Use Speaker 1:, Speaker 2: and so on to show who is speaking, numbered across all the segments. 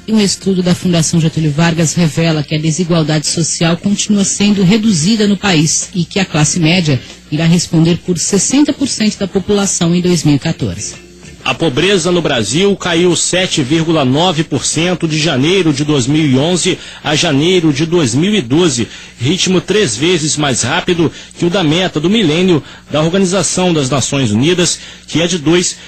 Speaker 1: Um estudo da Fundação Getúlio Vargas revela que a desigualdade social continua sendo reduzida no país e que a classe média irá responder por 60% da população em 2014.
Speaker 2: A pobreza no Brasil caiu 7,9% de janeiro de 2011 a janeiro de 2012, ritmo 3 vezes mais rápido que o da meta do milênio da Organização das Nações Unidas, que é de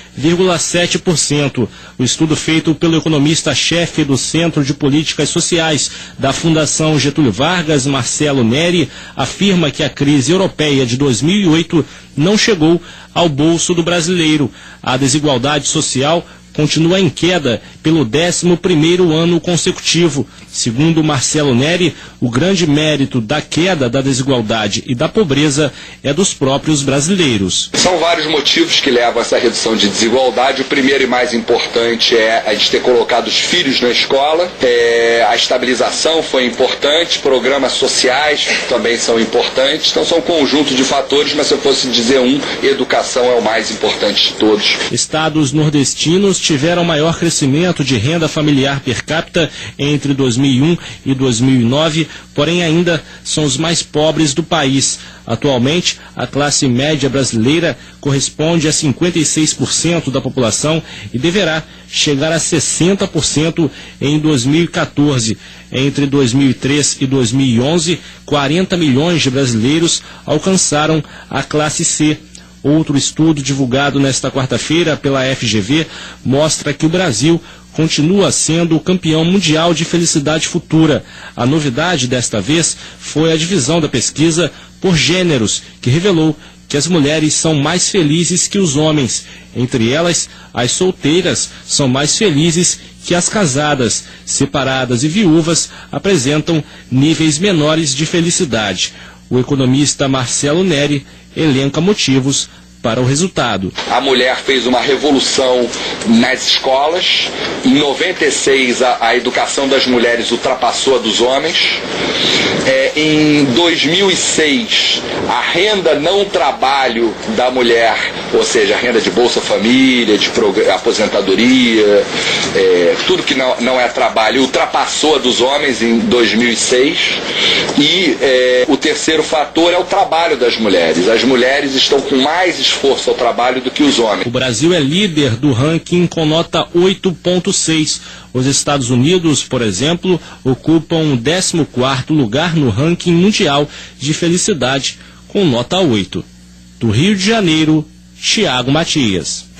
Speaker 2: 2,7%. O estudo feito pelo economista-chefe do Centro de Políticas Sociais da Fundação Getúlio Vargas, Marcelo Neri, afirma que a crise europeia de 2008 não chegou ao bolso do brasileiro. A desigualdade social continua em queda pelo 11º ano consecutivo. Segundo Marcelo Neri, o grande mérito da queda da desigualdade e da pobreza é dos próprios brasileiros.
Speaker 3: São vários motivos que levam a essa redução de desigualdade. O primeiro e mais importante é a gente ter colocado os filhos na escola. A estabilização foi importante, programas sociais também são importantes. Então são um conjunto de fatores, mas se eu fosse dizer educação é o mais importante de todos.
Speaker 2: Estados nordestinos tiveram maior crescimento de renda familiar per capita entre 2001 e 2009, porém ainda são os mais pobres do país. Atualmente, a classe média brasileira corresponde a 56% da população e deverá chegar a 60% em 2014. Entre 2003 e 2011, 40 milhões de brasileiros alcançaram a classe C. Outro estudo divulgado nesta quarta-feira pela FGV mostra que o Brasil continua sendo o campeão mundial de felicidade futura. A novidade desta vez foi a divisão da pesquisa por gêneros, que revelou que as mulheres são mais felizes que os homens. Entre elas, as solteiras são mais felizes que as casadas. Separadas e viúvas apresentam níveis menores de felicidade. O economista Marcelo Neri elenca motivos para o resultado.
Speaker 3: A mulher fez uma revolução nas escolas. Em 96, a educação das mulheres ultrapassou a dos homens. Em 2006, a renda não trabalho da mulher, ou seja, a renda de Bolsa Família, de aposentadoria, tudo que não é trabalho, ultrapassou a dos homens em 2006. E o terceiro fator é o trabalho das mulheres. As mulheres estão com mais esforço ao trabalho do que os homens.
Speaker 2: O Brasil é líder do ranking com nota 8,6. Os Estados Unidos, por exemplo, ocupam o 14º lugar no ranking mundial de felicidade com nota 8. Do Rio de Janeiro, Thiago Matias.